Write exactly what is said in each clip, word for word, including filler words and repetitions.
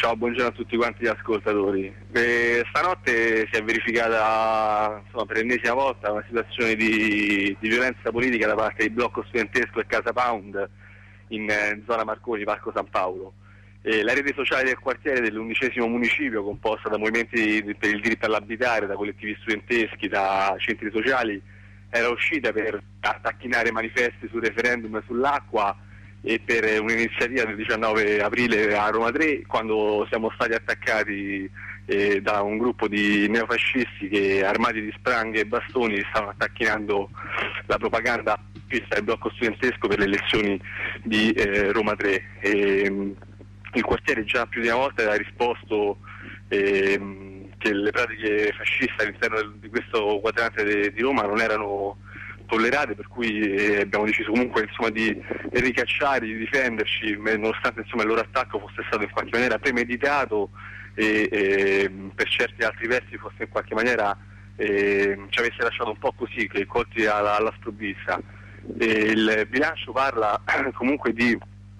Ciao, buongiorno a tutti quanti gli ascoltatori. Eh, stanotte si è verificata insomma, per l'ennesima volta una situazione di, di violenza politica da parte del blocco studentesco e Casa Pound in eh, zona Marconi, Parco San Paolo. Eh, la rete sociale del quartiere dell'undicesimo municipio, composta da movimenti per il diritto all'abitare, da collettivi studenteschi, da centri sociali, era uscita per attacchinare manifesti sul referendum sull'acqua e per un'iniziativa del diciannove aprile a Roma tre, quando siamo stati attaccati eh, da un gruppo di neofascisti che, armati di spranghe e bastoni, stavano attacchinando la propaganda del blocco studentesco per le elezioni di eh, Roma tre. E, il quartiere già più di una volta aveva risposto eh, che le pratiche fasciste all'interno di questo quadrante de, di Roma non erano tollerate, per cui eh, abbiamo deciso comunque insomma, di ricacciare, di difenderci, nonostante insomma, il loro attacco fosse stato in qualche maniera premeditato e, e per certi altri versi fosse in qualche maniera eh, ci avesse lasciato un po' così, che colti alla, alla sprovvista. E il bilancio parla comunque di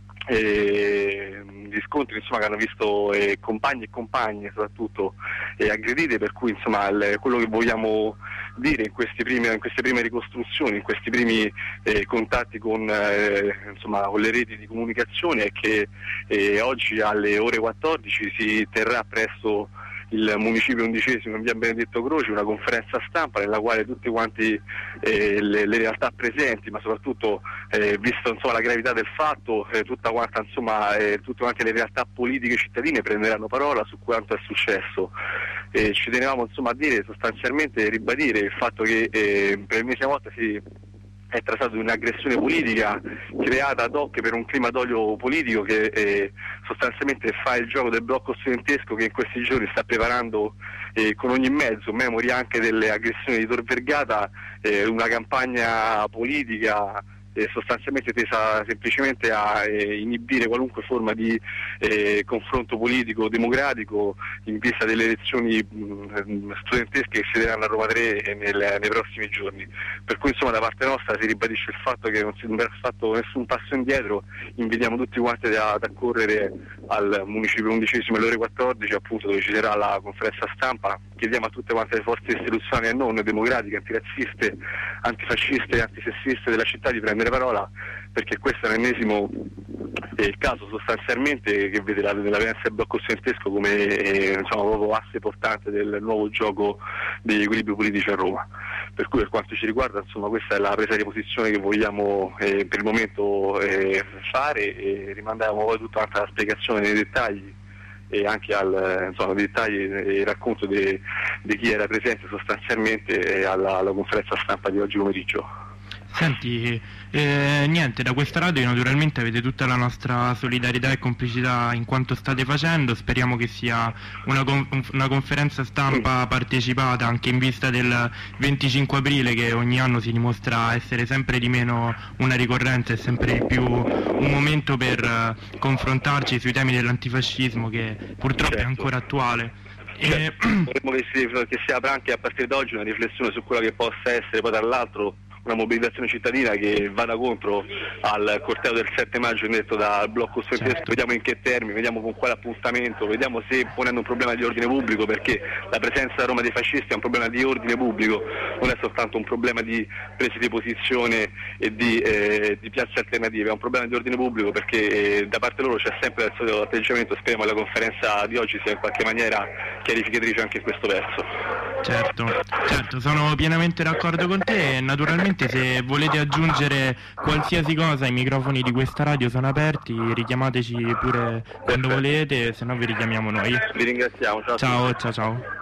Eh, di scontri insomma, che hanno visto eh, compagni e compagne soprattutto eh, aggredite, per cui insomma il, quello che vogliamo dire in, questi primi, in queste prime ricostruzioni, in questi primi eh, contatti con, eh, insomma, con le reti di comunicazione è che eh, oggi alle ore quattordici si terrà presso il municipio undicesimo in via Benedetto Croce una conferenza stampa nella quale tutti quanti eh, le, le realtà presenti, ma soprattutto eh, visto insomma, la gravità del fatto, eh, tutta quanta, insomma, eh, tutte quante le realtà politiche cittadine prenderanno parola su quanto è successo. Eh, ci tenevamo insomma, a dire sostanzialmente, ribadire il fatto che eh, per l'ennesima volta si è trattato di un'aggressione politica creata ad hoc per un clima d'odio politico che eh, sostanzialmente fa il gioco del blocco studentesco, che in questi giorni sta preparando eh, con ogni mezzo, memoria anche delle aggressioni di Tor Vergata, eh, una campagna politica eh, sostanzialmente tesa semplicemente a eh, inibire qualunque forma di eh, confronto politico democratico in vista delle elezioni mh, studentesche che si terranno a Roma tre nel, nei prossimi giorni. Per cui insomma da parte nostra si ribadisce il fatto che non si è fatto nessun passo indietro, invitiamo tutti quanti ad accorrere al municipio undicesimo alle ore quattordici, appunto, dove ci sarà la conferenza stampa. Chiediamo a tutte quante le forze istituzionali e non democratiche, antirazziste, antifasciste e antisessiste della città di prendere parola, perché questo è l'ennesimo eh, caso sostanzialmente che vede la, la violenza del blocco studentesco come eh, insomma, proprio asse portante del nuovo gioco degli equilibri politici a Roma. Per cui per quanto ci riguarda insomma, questa è la presa di posizione che vogliamo eh, per il momento eh, fare, e rimandiamo poi tutta la spiegazione nei dettagli e anche al insomma, dettagli e racconto di chi era presente sostanzialmente alla, alla conferenza stampa di oggi pomeriggio. Senti, eh, niente, da questa radio naturalmente avete tutta la nostra solidarietà e complicità in quanto state facendo. Speriamo che sia una, con- una conferenza stampa partecipata anche in vista del venticinque aprile, che ogni anno si dimostra essere sempre di meno una ricorrenza e sempre di più un momento per uh, confrontarci sui temi dell'antifascismo, che purtroppo certo. è ancora attuale. Certo. E... vorremmo che si, che si apra anche a partire da oggi una riflessione su quella che possa essere poi dall'altro una mobilitazione cittadina che vada contro al corteo del sette maggio indetto dal blocco studentesco. Certo. Vediamo in che termini, vediamo con quale appuntamento, vediamo se ponendo un problema di ordine pubblico, perché la presenza a Roma dei fascisti è un problema di ordine pubblico, non è soltanto un problema di prese di posizione e di, eh, di piazze alternative, è un problema di ordine pubblico, perché eh, da parte loro c'è sempre il solito atteggiamento. Speriamo che la conferenza di oggi sia in qualche maniera chiarificatrice anche in questo verso. Certo, certo, sono pienamente d'accordo con te e naturalmente se volete aggiungere qualsiasi cosa, i microfoni di questa radio sono aperti, richiamateci pure quando volete, se no vi richiamiamo noi. Vi ringraziamo, ciao. Ciao, ciao, ciao.